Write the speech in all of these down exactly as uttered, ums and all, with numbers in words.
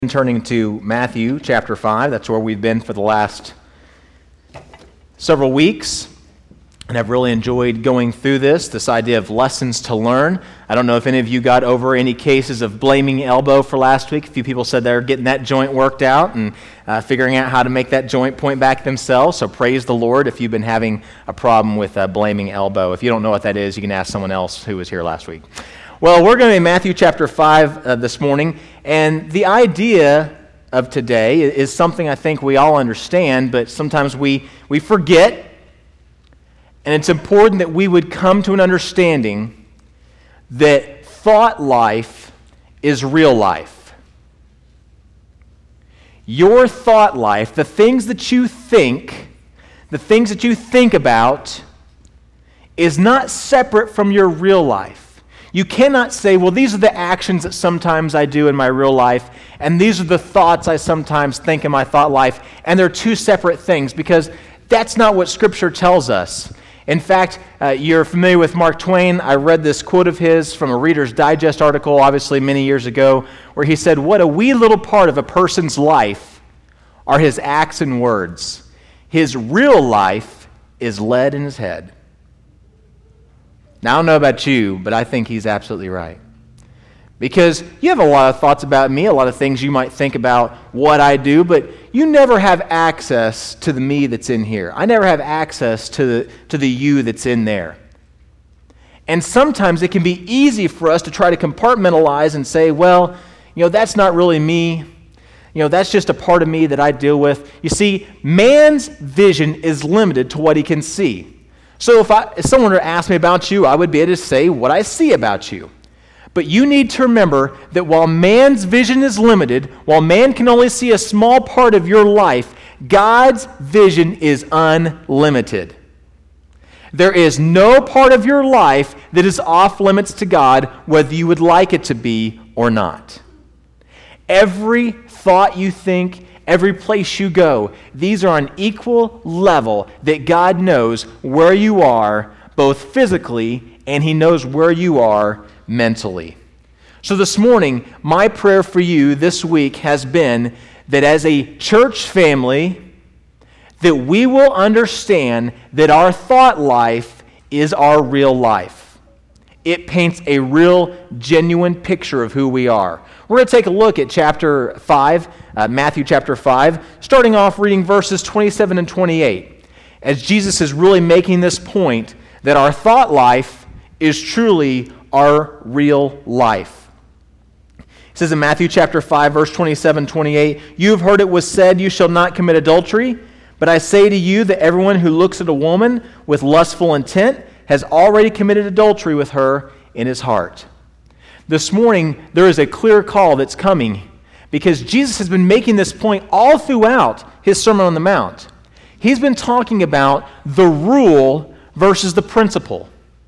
Turning to Matthew chapter five, that's where we've been for the last several weeks, and I've really enjoyed going through this, this idea of lessons to learn. I don't know if any of you got over any cases of blaming elbow for last week. A few people said they're getting that joint worked out and uh, figuring out how to make that joint point back themselves, so praise the Lord if you've been having a problem with uh, blaming elbow. If you don't know what that is, you can ask someone else who was here last week. Well, we're going to be in Matthew chapter five uh, this morning, and the idea of today is something I think we all understand, but sometimes we, we forget, and it's important that we would come to an understanding that thought life is real life. Your thought life, the things that you think, the things that you think about, is not separate from your real life. You cannot say, well, these are the actions that sometimes I do in my real life, and these are the thoughts I sometimes think in my thought life, and they're two separate things, because that's not what Scripture tells us. In fact, uh, you're familiar with Mark Twain. I read this quote of his from a Reader's Digest article, obviously many years ago, where he said, "What a wee little part of a person's life are his acts and words. His real life is lead in his head." Now, I don't know about you, but I think he's absolutely right. Because you have a lot of thoughts about me, a lot of things you might think about what I do, but you never have access to the me that's in here. I never have access to the, to the you that's in there. And sometimes it can be easy for us to try to compartmentalize and say, well, you know, that's not really me. You know, that's just a part of me that I deal with. You see, man's vision is limited to what he can see. So if, I, if someone were to ask me about you, I would be able to say what I see about you. But you need to remember that while man's vision is limited, while man can only see a small part of your life, God's vision is unlimited. There is no part of your life that is off limits to God, whether you would like it to be or not. Every thought you think, every place you go, these are on equal level that God knows where you are, both physically, and He knows where you are mentally. So this morning, my prayer for you this week has been that as a church family, that we will understand that our thought life is our real life. It paints a real, genuine picture of who we are. We're going to take a look at chapter five, uh, Matthew chapter five, starting off reading verses twenty-seven and twenty-eight, as Jesus is really making this point that our thought life is truly our real life. It says in Matthew chapter five, verse twenty-seven, twenty-eight, "You have heard it was said, 'You shall not commit adultery,' but I say to you that everyone who looks at a woman with lustful intent has already committed adultery with her in his heart." This morning, there is a clear call that's coming because Jesus has been making this point all throughout his Sermon on the Mount. He's been talking about the rule versus the principle.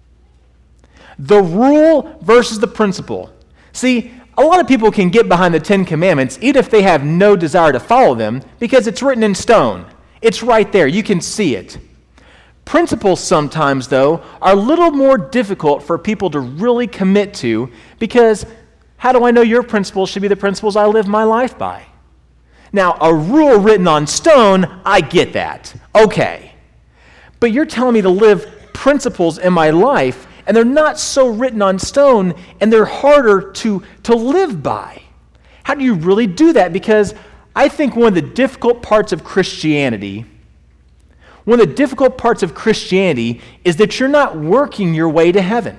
The rule versus the principle. See, a lot of people can get behind the Ten Commandments even if they have no desire to follow them because it's written in stone. It's right there. You can see it. Principles sometimes, though, are a little more difficult for people to really commit to because how do I know your principles should be the principles I live my life by? Now, a rule written on stone, I get that. Okay. But you're telling me to live principles in my life, and they're not so written on stone, and they're harder to, to live by. How do you really do that? Because I think one of the difficult parts of Christianity One of the difficult parts of Christianity is that you're not working your way to heaven.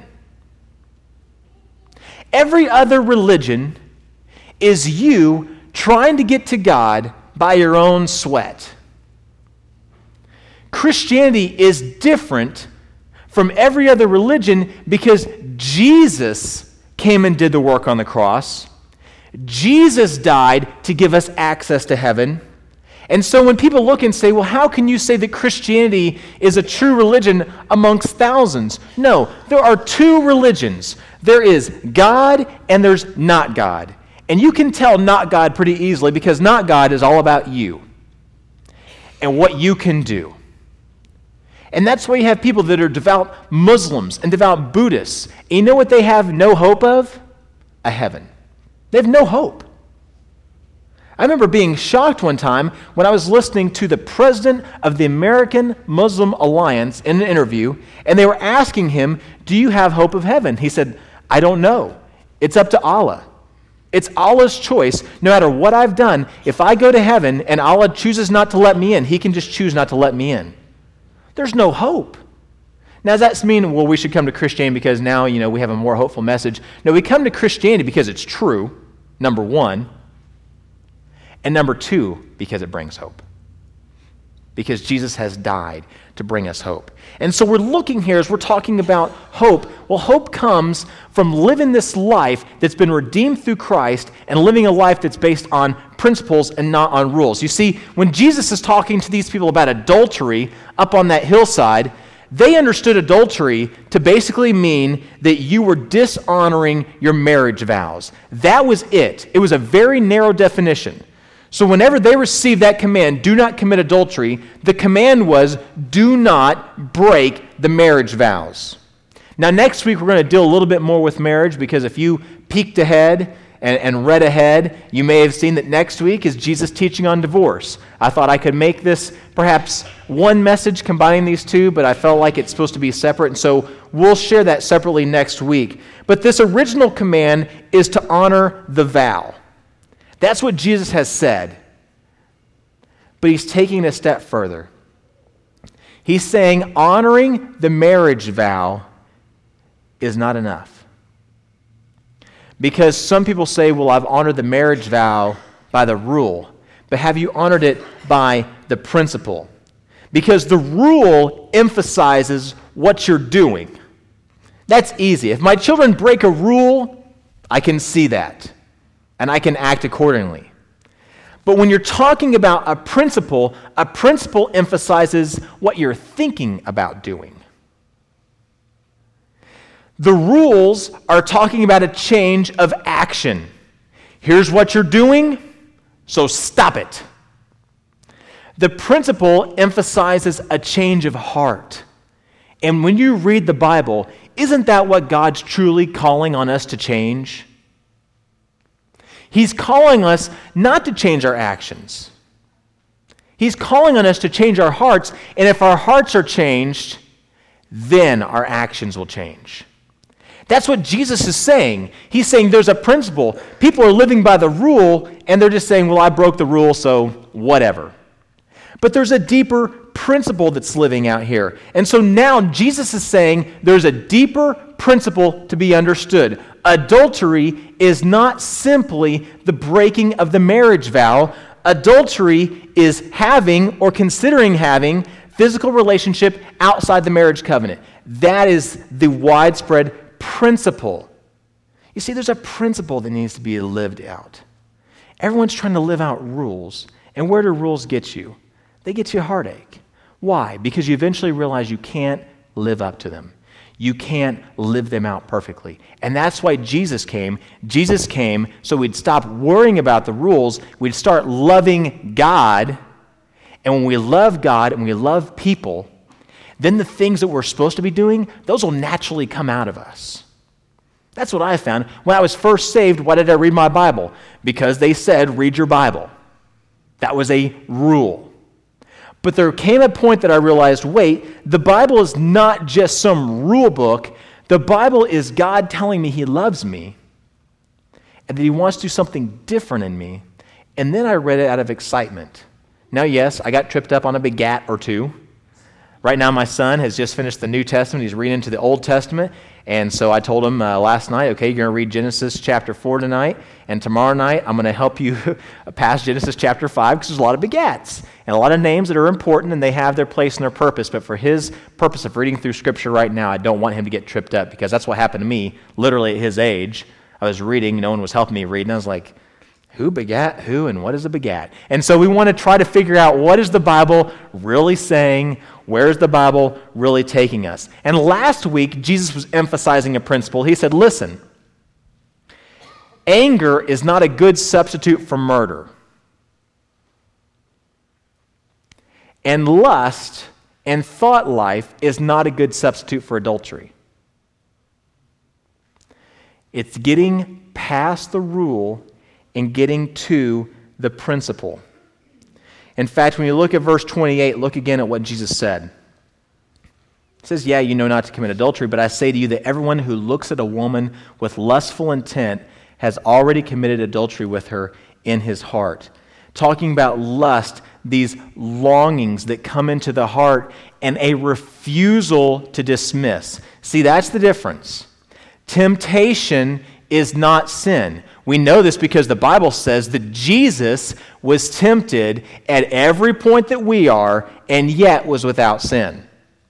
Every other religion is you trying to get to God by your own sweat. Christianity is different from every other religion because Jesus came and did the work on the cross. Jesus died to give us access to heaven. And so when people look and say, well, how can you say that Christianity is a true religion amongst thousands? No, there are two religions. There is God and there's not God. And you can tell not God pretty easily because not God is all about you and what you can do. And that's why you have people that are devout Muslims and devout Buddhists. And you know what they have no hope of? A heaven. They have no hope. I remember being shocked one time when I was listening to the president of the American Muslim Alliance in an interview, and they were asking him, do you have hope of heaven? He said, I don't know. It's up to Allah. It's Allah's choice. No matter what I've done, if I go to heaven and Allah chooses not to let me in, he can just choose not to let me in. There's no hope. Now, does that mean, well, we should come to Christianity because now, you know, we have a more hopeful message? No, we come to Christianity because it's true, number one. And number two, because it brings hope. Because Jesus has died to bring us hope. And so we're looking here as we're talking about hope. Well, hope comes from living this life that's been redeemed through Christ and living a life that's based on principles and not on rules. You see, when Jesus is talking to these people about adultery up on that hillside, they understood adultery to basically mean that you were dishonoring your marriage vows. That was it. It was a very narrow definition. So whenever they received that command, do not commit adultery, the command was, do not break the marriage vows. Now next week we're going to deal a little bit more with marriage, because if you peeked ahead and, and read ahead, you may have seen that next week is Jesus teaching on divorce. I thought I could make this perhaps one message combining these two, but I felt like it's supposed to be separate, and so we'll share that separately next week. But this original command is to honor the vow. That's what Jesus has said. But he's taking it a step further. He's saying honoring the marriage vow is not enough. Because some people say, well, I've honored the marriage vow by the rule, but have you honored it by the principle? Because the rule emphasizes what you're doing. That's easy. If my children break a rule, I can see that. And I can act accordingly. But when you're talking about a principle, a principle emphasizes what you're thinking about doing. The rules are talking about a change of action. Here's what you're doing, so stop it. The principle emphasizes a change of heart. And when you read the Bible, isn't that what God's truly calling on us to change? He's calling us not to change our actions. He's calling on us to change our hearts, and if our hearts are changed, then our actions will change. That's what Jesus is saying. He's saying there's a principle. People are living by the rule, and they're just saying, well, I broke the rule, so whatever. But there's a deeper principle that's living out here. And so now Jesus is saying there's a deeper principle to be understood. Adultery is not simply the breaking of the marriage vow. Adultery is having or considering having physical relationship outside the marriage covenant. That is the widespread principle. You see, there's a principle that needs to be lived out. Everyone's trying to live out rules. And where do rules get you? They get you a heartache. Why? Because you eventually realize you can't live up to them. You can't live them out perfectly. And that's why Jesus came. Jesus came so we'd stop worrying about the rules. We'd start loving God. And when we love God and we love people, then the things that we're supposed to be doing, those will naturally come out of us. That's what I found. When I was first saved, why did I read my Bible? Because they said, read your Bible. That was a rule. But there came a point that I realized, wait, the Bible is not just some rule book. The Bible is God telling me he loves me and that he wants to do something different in me. And then I read it out of excitement. Now, yes, I got tripped up on a begat or two. Right now, my son has just finished the New Testament. He's reading into the Old Testament. And so I told him uh, last night, okay, you're going to read Genesis chapter four tonight. And tomorrow night, I'm going to help you pass Genesis chapter five, because there's a lot of begats and a lot of names that are important, and they have their place and their purpose. But for his purpose of reading through Scripture right now, I don't want him to get tripped up, because that's what happened to me literally at his age. I was reading, no one was helping me read, and I was like, who begat who, and what is a begat? And so we want to try to figure out, what is the Bible really saying? Where is the Bible really taking us? And last week, Jesus was emphasizing a principle. He said, listen, anger is not a good substitute for murder. And lust and thought life is not a good substitute for adultery. It's getting past the rule and getting to the principle. In fact, when you look at verse twenty-eight, look again at what Jesus said. It says, yeah, you know not to commit adultery, but I say to you that everyone who looks at a woman with lustful intent has already committed adultery with her in his heart. Talking about lust, these longings that come into the heart and a refusal to dismiss. See, that's the difference. Temptation is not sin. We know this because the Bible says that Jesus was tempted at every point that we are and yet was without sin.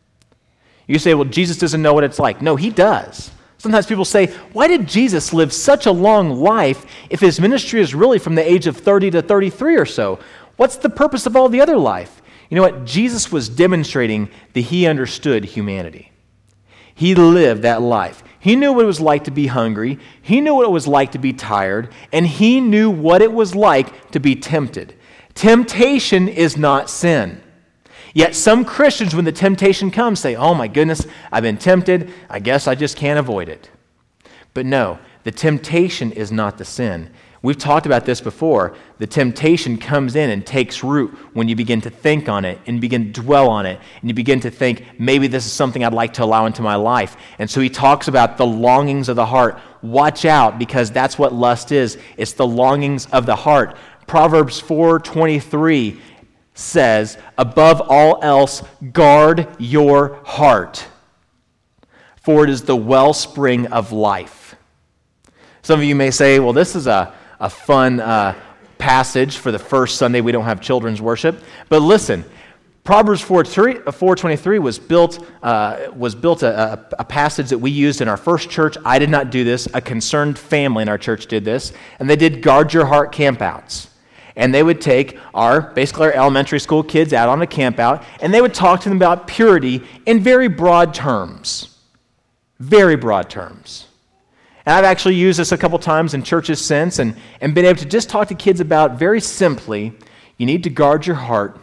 You say, well, Jesus doesn't know what it's like. No, he does. Sometimes people say, why did Jesus live such a long life if his ministry is really from the age of thirty to thirty-three or so? What's the purpose of all the other life? You know what? Jesus was demonstrating that he understood humanity. He lived that life. He knew what it was like to be hungry. He knew what it was like to be tired. And he knew what it was like to be tempted. Temptation is not sin. Yet some Christians, when the temptation comes, say, oh my goodness, I've been tempted. I guess I just can't avoid it. But no, the temptation is not the sin. We've talked about this before. The temptation comes in and takes root when you begin to think on it and begin to dwell on it and you begin to think, maybe this is something I'd like to allow into my life. And so he talks about the longings of the heart. Watch out, because that's what lust is. It's the longings of the heart. Proverbs four twenty-three says, above all else, guard your heart, for it is the wellspring of life. Some of you may say, well, this is a, a fun uh, passage for the first Sunday we don't have children's worship. But listen, Proverbs four twenty-three was built uh, was built a, a, a passage that we used in our first church. I did not do this. A concerned family in our church did this. And they did guard your heart campouts. And they would take our, basically our elementary school kids out on a camp out, and they would talk to them about purity in very broad terms. Very broad terms. And I've actually used this a couple times in churches since, and, and been able to just talk to kids about, very simply, you need to guard your heart.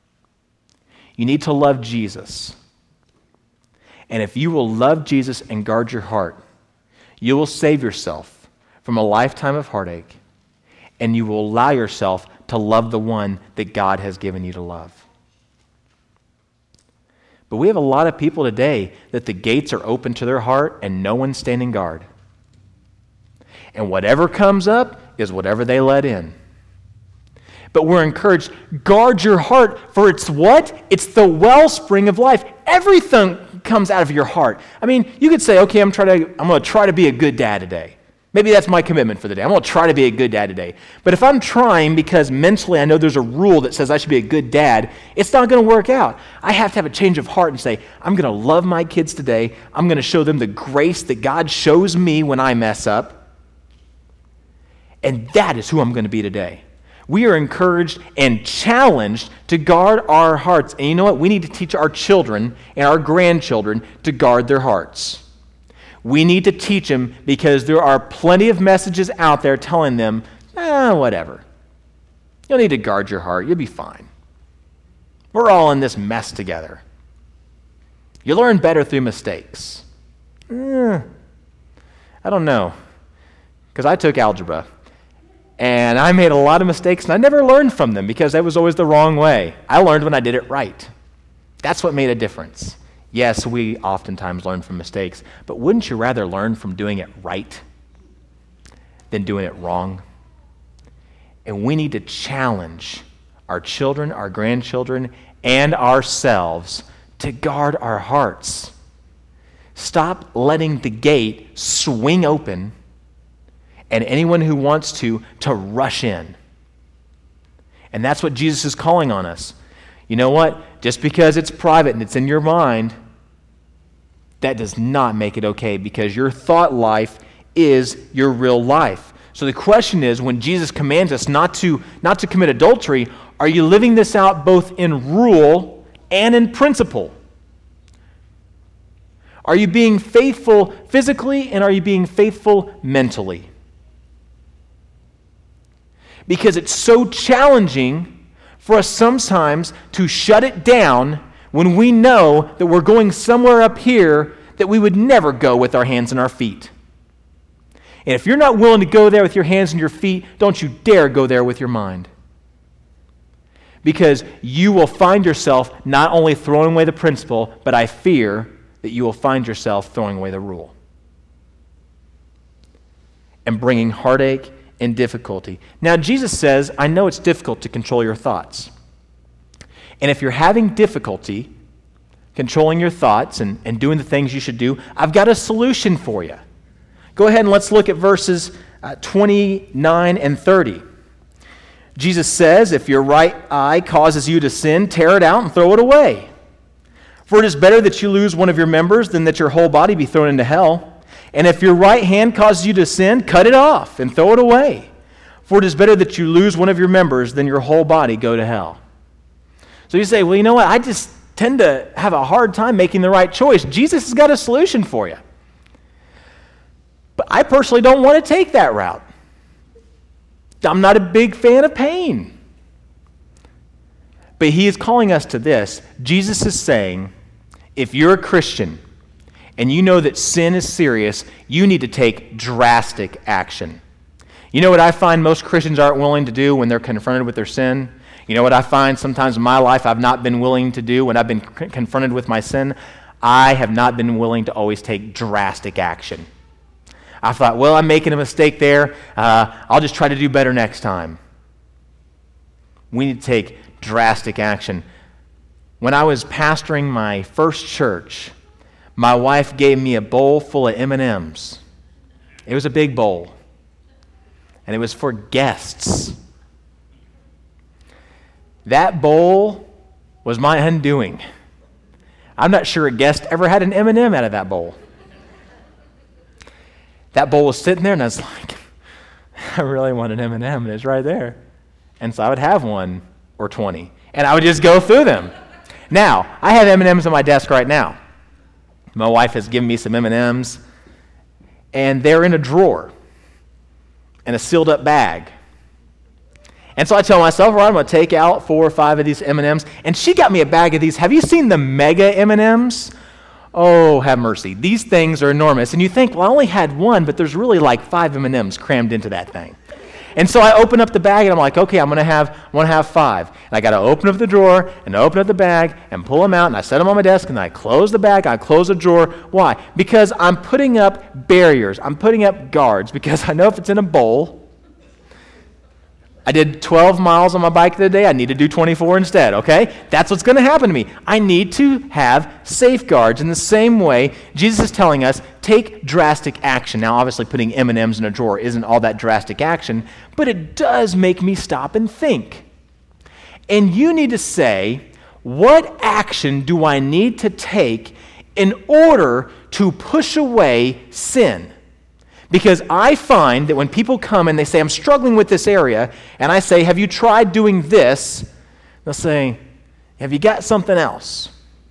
You need to love Jesus. And if you will love Jesus and guard your heart, you will save yourself from a lifetime of heartache, and you will allow yourself to love the one that God has given you to love. But we have a lot of people today that the gates are open to their heart and no one's standing guard. And whatever comes up is whatever they let in. But we're encouraged, guard your heart, for it's what? It's the wellspring of life. Everything comes out of your heart. I mean, you could say, okay, I'm trying to, I'm going to try to be a good dad today. Maybe that's my commitment for the day. I'm going to try to be a good dad today. But if I'm trying because mentally I know there's a rule that says I should be a good dad, it's not going to work out. I have to have a change of heart and say, I'm going to love my kids today. I'm going to show them the grace that God shows me when I mess up. And that is who I'm going to be today. We are encouraged and challenged to guard our hearts. And you know what? We need to teach our children and our grandchildren to guard their hearts. We need to teach them because there are plenty of messages out there telling them, ah, whatever. You'll need to guard your heart. You'll be fine. We're all in this mess together. You learn better through mistakes. Eh, I don't know. Because I took algebra. And I made a lot of mistakes, and I never learned from them because that was always the wrong way. I learned when I did it right. That's what made a difference. Yes, we oftentimes learn from mistakes, but wouldn't you rather learn from doing it right than doing it wrong? And we need to challenge our children, our grandchildren, and ourselves to guard our hearts. Stop letting the gate swing open and anyone who wants to, to rush in. And that's what Jesus is calling on us. You know what? Just because it's private and it's in your mind, that does not make it okay, because your thought life is your real life. So the question is, when Jesus commands us not to, not to commit adultery, are you living this out both in rule and in principle? Are you being faithful physically, and are you being faithful mentally? Because it's so challenging for us sometimes to shut it down when we know that we're going somewhere up here that we would never go with our hands and our feet. And if you're not willing to go there with your hands and your feet, don't you dare go there with your mind. because you will find yourself not only throwing away the principle, but I fear that you will find yourself throwing away the rule and bringing heartache and difficulty. Now, Jesus says, I know it's difficult to control your thoughts. And if you're having difficulty controlling your thoughts and, and doing the things you should do, I've got a solution for you. Go ahead and let's look at verses uh, twenty-nine and thirty. Jesus says, if your right eye causes you to sin, tear it out and throw it away. For it is better that you lose one of your members than that your whole body be thrown into hell. And if your right hand causes you to sin, cut it off and throw it away. For it is better that you lose one of your members than your whole body go to hell. So you say, well, you know what? I just tend to have a hard time making the right choice. Jesus has got a solution for you. But I personally don't want to take that route. I'm not a big fan of pain. But he is calling us to this. Jesus is saying, if you're a Christian and you know that sin is serious, you need to take drastic action. You know what I find most Christians aren't willing to do when they're confronted with their sin? You know what I find sometimes in my life I've not been willing to do when I've been c- confronted with my sin? I have not been willing to always take drastic action. I thought, well, I'm making a mistake there. Uh, I'll just try to do better next time. We need to take drastic action. When I was pastoring my first church, my wife gave me a bowl full of M and M's. It was a big bowl. And it was for guests. That bowl was my undoing. I'm not sure a guest ever had an M and M out of that bowl. That bowl was sitting there, and I was like, I really want an M and M, and it's right there. And so I would have one or twenty, and I would just go through them. Now, I have M and M's on my desk right now. My wife has given me some M and M's, and they're in a drawer in a sealed-up bag. And so I tell myself, all right, I'm going to take out four or five of these M and M's, and she got me a bag of these. Have you seen the mega M and M's? Oh, have mercy. These things are enormous. And you think, well, I only had one, but there's really like five M and M's crammed into that thing. And so I open up the bag, and I'm like, okay, I'm going to have I'm going to have five. And I got to open up the drawer and open up the bag and pull them out, and I set them on my desk, and I close the bag, I close the drawer. Why? Because I'm putting up barriers. I'm putting up guards, because I know if it's in a bowl, I did twelve miles on my bike the other day. I need to do twenty-four instead, okay? That's what's going to happen to me. I need to have safeguards. In the same way, Jesus is telling us, take drastic action. Now, obviously, putting M and M's in a drawer isn't all that drastic action, but it does make me stop and think. And you need to say, what action do I need to take in order to push away sin? Because I find that when people come and they say, I'm struggling with this area, and I say, have you tried doing this? They'll say, have you got something else?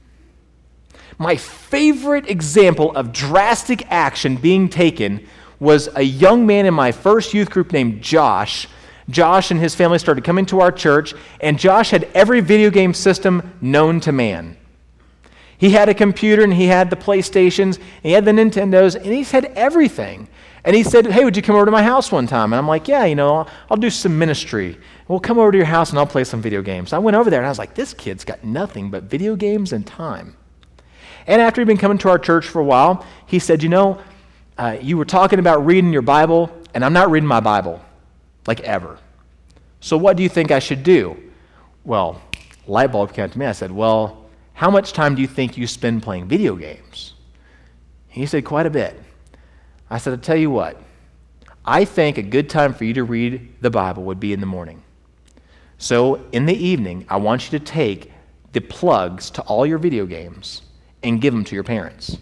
My favorite example of drastic action being taken was a young man in my first youth group named Josh. Josh and his family started coming to our church, and Josh had every video game system known to man. He had a computer, and he had the PlayStations, and he had the Nintendos, and he's had everything. And he said, hey, would you come over to my house one time? And I'm like, yeah, you know, I'll, I'll do some ministry. We'll come over to your house and I'll play some video games. I went over there and I was like, this kid's got nothing but video games and time. And after he'd been coming to our church for a while, he said, you know, uh, you were talking about reading your Bible, and I'm not reading my Bible, like ever. So what do you think I should do? Well, light bulb came to me. I said, well, how much time do you think you spend playing video games? He said, quite a bit. I said, I'll tell you what, I think a good time for you to read the Bible would be in the morning. So in the evening, I want you to take the plugs to all your video games and give them to your parents.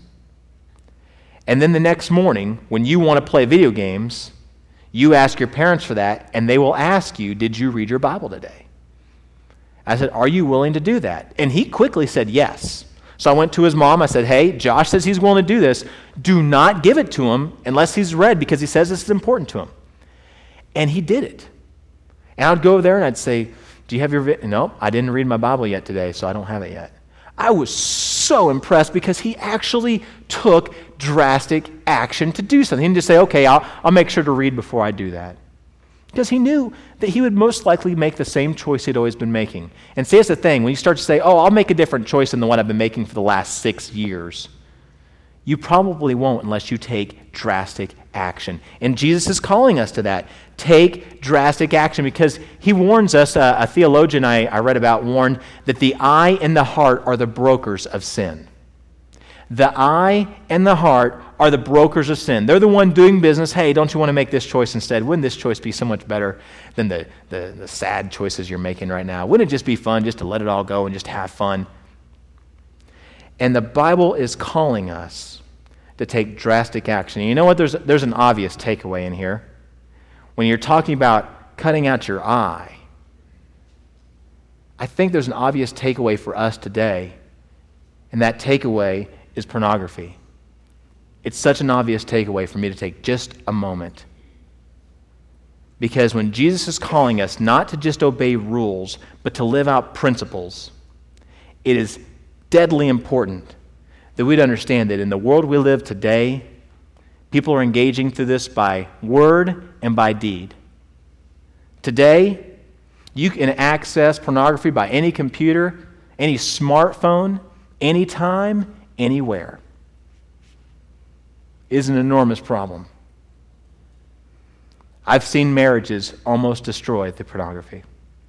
And then the next morning, when you want to play video games, you ask your parents for that, and they will ask you, did you read your Bible today? I said, are you willing to do that? And he quickly said yes. So I went to his mom. I said, hey, Josh says he's willing to do this. Do not give it to him unless he's read, because he says this is important to him. And he did it. And I would go over there and I'd say, do you have your, vi-? No, I didn't read my Bible yet today, so I don't have it yet. I was so impressed because he actually took drastic action to do something. He didn't just say, okay, I'll, I'll make sure to read before I do that. Because he knew that he would most likely make the same choice he'd always been making. And see, that's the thing. When you start to say, oh, I'll make a different choice than the one I've been making for the last six years, you probably won't unless you take drastic action. And Jesus is calling us to that. Take drastic action, because he warns us, uh, a theologian I, I read about warned that the eye and the heart are the brokers of sin. The eye and the heart are the brokers of sin. They're the one doing business. Hey, don't you want to make this choice instead? Wouldn't this choice be so much better than the, the, the sad choices you're making right now? Wouldn't it just be fun just to let it all go and just have fun? And the Bible is calling us to take drastic action. And you know what? There's, there's an obvious takeaway in here. When you're talking about cutting out your eye, I think there's an obvious takeaway for us today, and that takeaway is pornography. It's such an obvious takeaway for me to take just a moment. Because when Jesus is calling us not to just obey rules, but to live out principles, it is deadly important that we'd understand that in the world we live today, people are engaging through this by word and by deed. Today, you can access pornography by any computer, any smartphone, anytime, anywhere. It is an enormous problem. I've seen marriages almost destroyed through pornography.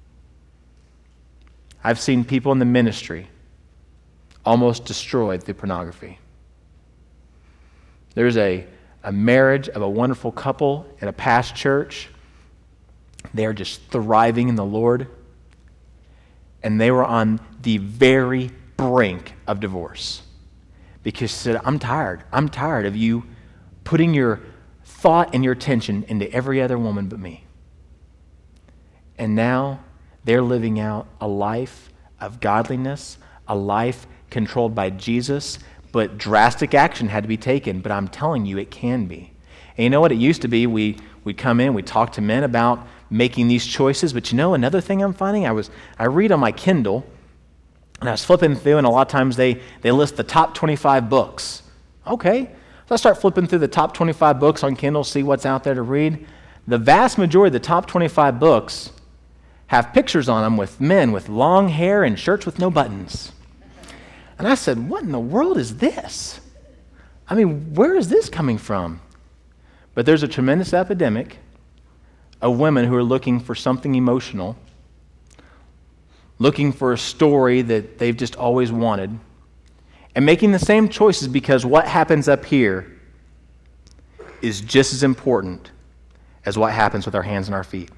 I've seen people in the ministry almost destroyed through pornography. There's a, a marriage of a wonderful couple in a past church. They're just thriving in the Lord. And they were on the very brink of divorce. Because she said, I'm tired. I'm tired of you putting your thought and your attention into every other woman but me. And now they're living out a life of godliness, a life controlled by Jesus, but drastic action had to be taken. But I'm telling you, it can be. And you know what? It used to be we we'd come in, we'd talk to men about making these choices. But you know, another thing I'm finding, I was I read on my Kindle, and I was flipping through, and a lot of times they, they list the top twenty-five books. Okay, so I start flipping through the top twenty-five books on Kindle, see what's out there to read. The vast majority of the top twenty-five books have pictures on them with men with long hair and shirts with no buttons. And I said, what in the world is this? I mean, where is this coming from? But there's a tremendous epidemic of women who are looking for something emotional, looking for a story that they've just always wanted, and making the same choices because what happens up here is just as important as what happens with our hands and our feet.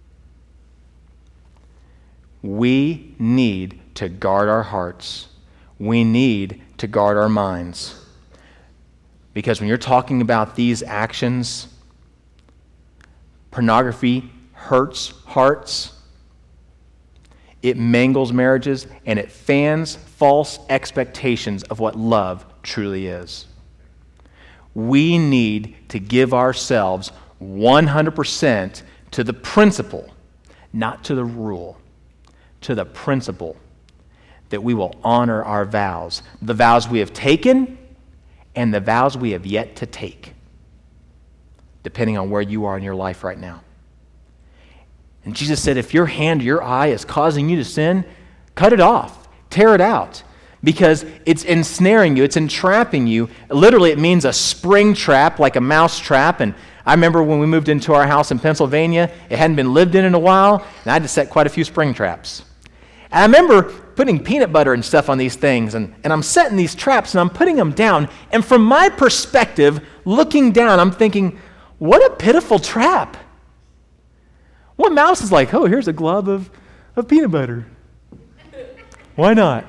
We need to guard our hearts. We need to guard our minds. Because when you're talking about these actions, pornography hurts hearts, it mangles marriages, and it fans false expectations of what love truly is. We need to give ourselves one hundred percent to the principle, not to the rule, to the principle that we will honor our vows, the vows we have taken and the vows we have yet to take, depending on where you are in your life right now. And Jesus said, if your hand, your eye is causing you to sin, cut it off, tear it out, because it's ensnaring you, it's entrapping you. Literally, it means a spring trap, like a mouse trap. And I remember when we moved into our house in Pennsylvania, it hadn't been lived in in a while, and I had to set quite a few spring traps. And I remember putting peanut butter and stuff on these things, and, and I'm setting these traps, and I'm putting them down, and from my perspective, looking down, I'm thinking, what a pitiful trap. What mouse is like, oh, here's a glob of, of peanut butter. Why not?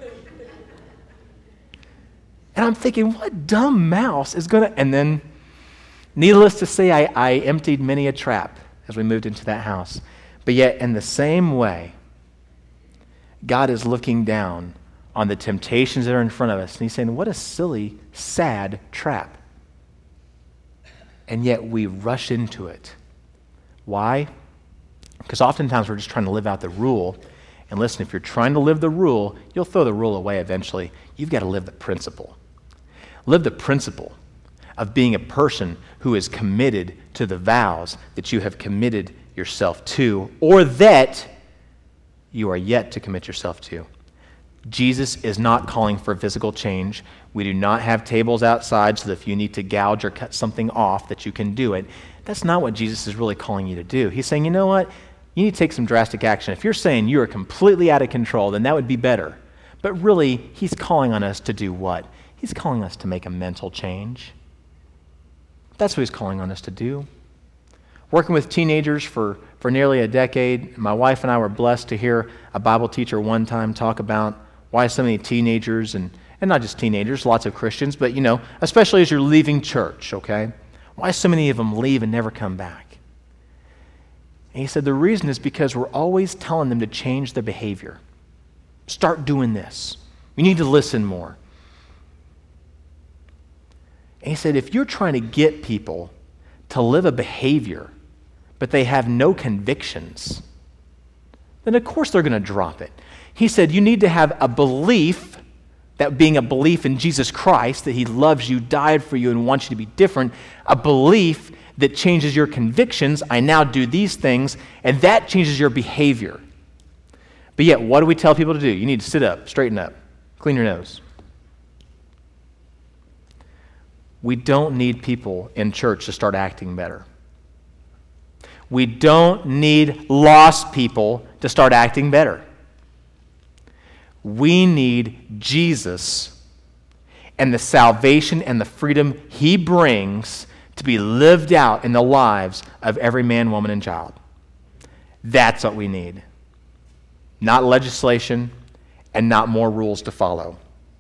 And I'm thinking, what dumb mouse is going to... And then, needless to say, I, I emptied many a trap as we moved into that house. But yet, in the same way, God is looking down on the temptations that are in front of us, and he's saying, what a silly, sad trap. And yet we rush into it. Why? Because oftentimes we're just trying to live out the rule. And listen, if you're trying to live the rule, you'll throw the rule away eventually. You've got to live the principle. Live the principle of being a person who is committed to the vows that you have committed yourself to, or that you are yet to commit yourself to. Jesus is not calling for physical change. We do not have tables outside so that if you need to gouge or cut something off that you can do it. That's not what Jesus is really calling you to do. He's saying, you know what? You need to take some drastic action. If you're saying you are completely out of control, then that would be better. But really, he's calling on us to do what? He's calling us to make a mental change. That's what he's calling on us to do. Working with teenagers for, for nearly a decade, my wife and I were blessed to hear a Bible teacher one time talk about why so many teenagers, and, and not just teenagers, lots of Christians, but, you know, especially as you're leaving church, okay? Why so many of them leave and never come back? And he said the reason is because we're always telling them to change their behavior. Start doing this. You need to listen more. And he said if you're trying to get people to live a behavior, but they have no convictions, then of course they're going to drop it. He said you need to have a belief, that being a belief in Jesus Christ, that he loves you, died for you, and wants you to be different, a belief that changes your convictions. I now do these things, and that changes your behavior. But yet, what do we tell people to do? You need to sit up, straighten up, clean your nose. We don't need people in church to start acting better. We don't need lost people to start acting better. We need Jesus and the salvation and the freedom he brings to be lived out in the lives of every man, woman, and child. That's what we need. Not legislation and not more rules to follow.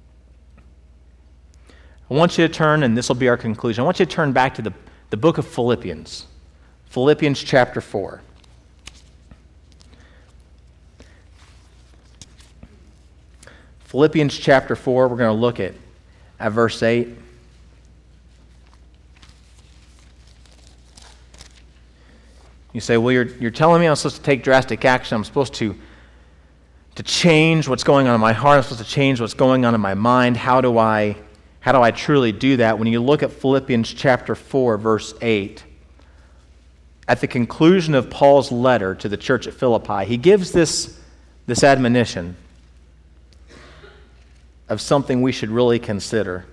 I want you to turn, and this will be our conclusion, I want you to turn back to the, the book of Philippians. Philippians chapter four. Philippians chapter four, we're going to look at, at verse eight. You say, well, you're, you're telling me I'm supposed to take drastic action. I'm supposed to, to change what's going on in my heart. I'm supposed to change what's going on in my mind. How do I, how do I truly do that? When you look at Philippians chapter four, verse eight, at the conclusion of Paul's letter to the church at Philippi, he gives this, this admonition of something we should really consider.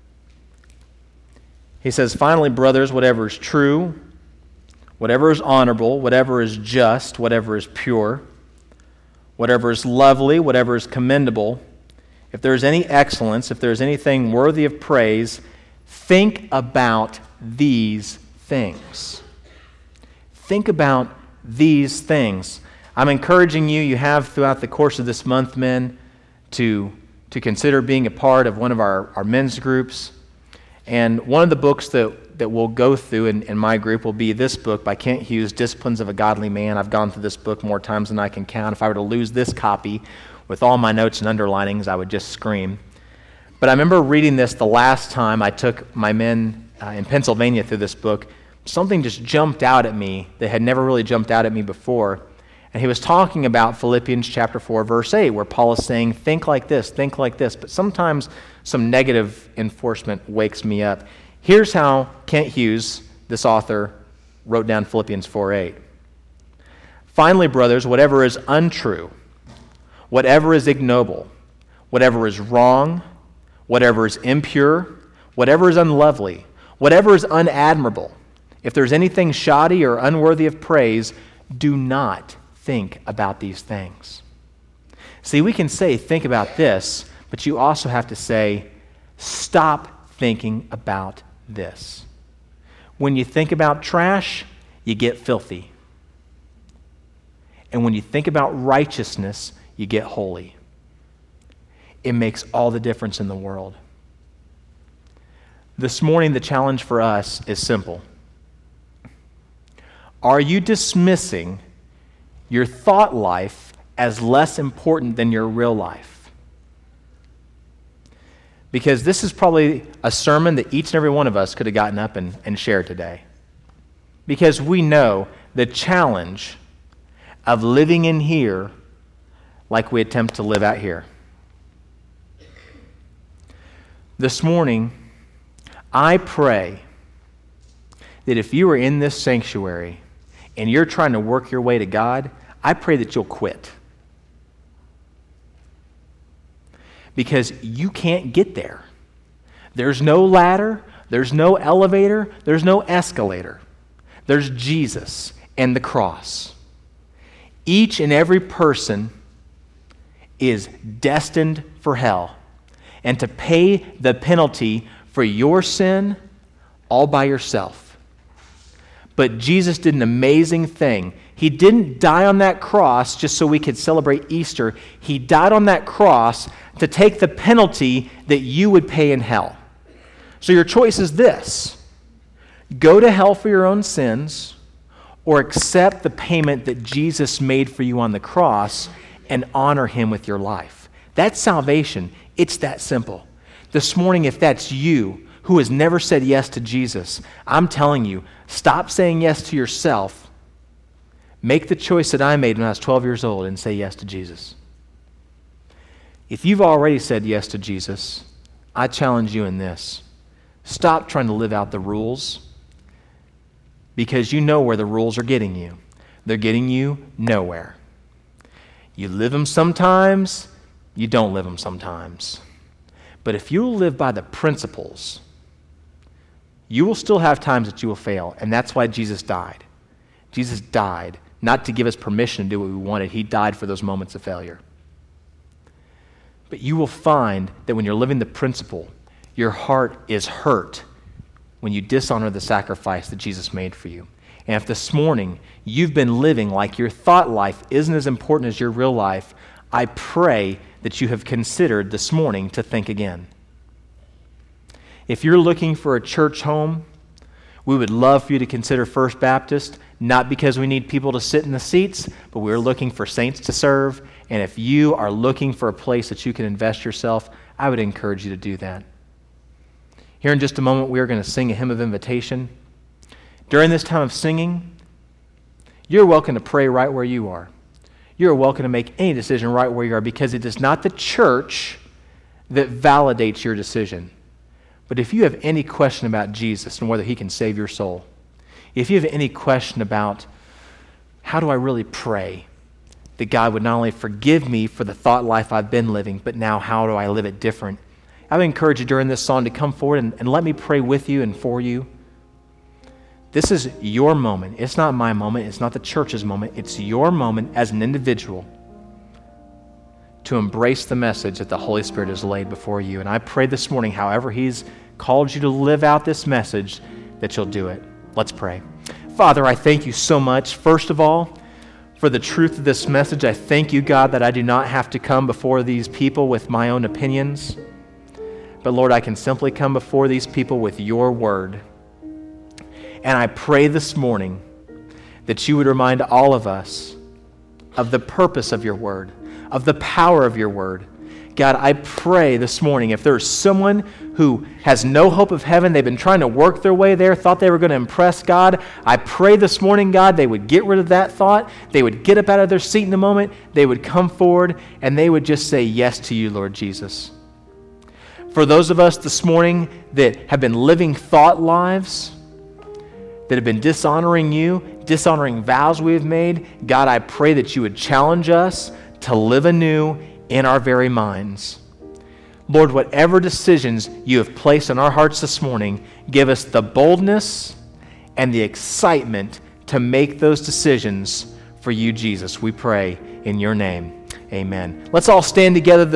He says, finally, brothers, whatever is true, whatever is honorable, whatever is just, whatever is pure, whatever is lovely, whatever is commendable, if there is any excellence, if there is anything worthy of praise, think about these things. Think about these things. I'm encouraging you, you have throughout the course of this month, men, to to consider being a part of one of our, our men's groups. And one of the books that, that we'll go through in, in my group will be this book by Kent Hughes, Disciplines of a Godly Man. I've gone through this book more times than I can count. If I were to lose this copy with all my notes and underlinings, I would just scream. But I remember reading this the last time I took my men uh, in Pennsylvania through this book. Something just jumped out at me that had never really jumped out at me before. And he was talking about Philippians chapter four, verse eight, where Paul is saying, think like this, think like this. But sometimes some negative enforcement wakes me up. Here's how Kent Hughes, this author, wrote down Philippians four eight. Finally, brothers, whatever is untrue, whatever is ignoble, whatever is wrong, whatever is impure, whatever is unlovely, whatever is unadmirable, if there's anything shoddy or unworthy of praise, do not think about these things. See, we can say, think about this, but you also have to say, stop thinking about this. When you think about trash, you get filthy. And when you think about righteousness, you get holy. It makes all the difference in the world. This morning, the challenge for us is simple. Are you dismissing your thought life as less important than your real life? Because this is probably a sermon that each and every one of us could have gotten up and, and shared today. Because we know the challenge of living in here like we attempt to live out here. This morning, I pray that if you are in this sanctuary, and you're trying to work your way to God, I pray that you'll quit. Because you can't get there. There's no ladder, there's no elevator, there's no escalator. There's Jesus and the cross. Each and every person is destined for hell and to pay the penalty for your sin all by yourself. But Jesus did an amazing thing. He didn't die on that cross just so we could celebrate Easter. He died on that cross to take the penalty that you would pay in hell. So your choice is this: go to hell for your own sins, or accept the payment that Jesus made for you on the cross and honor him with your life. That's salvation. It's that simple. This morning, if that's you who has never said yes to Jesus, I'm telling you, stop saying yes to yourself. Make the choice that I made when I was twelve years old and say yes to Jesus. If you've already said yes to Jesus, I challenge you in this. Stop trying to live out the rules, because you know where the rules are getting you. They're getting you nowhere. You live them sometimes, you don't live them sometimes. But if you'll live by the principles, you will still have times that you will fail, and that's why Jesus died. Jesus died not to give us permission to do what we wanted. He died for those moments of failure. But you will find that when you're living the principle, your heart is hurt when you dishonor the sacrifice that Jesus made for you. And if this morning you've been living like your thought life isn't as important as your real life, I pray that you have considered this morning to think again. If you're looking for a church home, we would love for you to consider First Baptist, not because we need people to sit in the seats, but we're looking for saints to serve. And if you are looking for a place that you can invest yourself, I would encourage you to do that. Here in just a moment, we are going to sing a hymn of invitation. During this time of singing, you're welcome to pray right where you are. You're welcome to make any decision right where you are, because it is not the church that validates your decision. But if you have any question about Jesus and whether he can save your soul, if you have any question about how do I really pray that God would not only forgive me for the thought life I've been living, but now how do I live it different, I would encourage you during this song to come forward and, and let me pray with you and for you. This is your moment. It's not my moment. It's not the church's moment. It's your moment as an individual to embrace the message that the Holy Spirit has laid before you. And I pray this morning, however he's called you to live out this message, that you'll do it. Let's pray. Father, I thank you so much, first of all, for the truth of this message. I thank you, God, that I do not have to come before these people with my own opinions. But Lord, I can simply come before these people with your word. And I pray this morning that you would remind all of us of the purpose of your word, of the power of your word. God, I pray this morning, if there's someone who has no hope of heaven, they've been trying to work their way there, thought they were going to impress God, I pray this morning, God, they would get rid of that thought, they would get up out of their seat in a moment, they would come forward, and they would just say yes to you, Lord Jesus. For those of us this morning that have been living thought lives, that have been dishonoring you, dishonoring vows we have made, God, I pray that you would challenge us to live anew in our very minds. Lord, whatever decisions you have placed in our hearts this morning, give us the boldness and the excitement to make those decisions for you, Jesus. We pray in your name. Amen. Let's all stand together.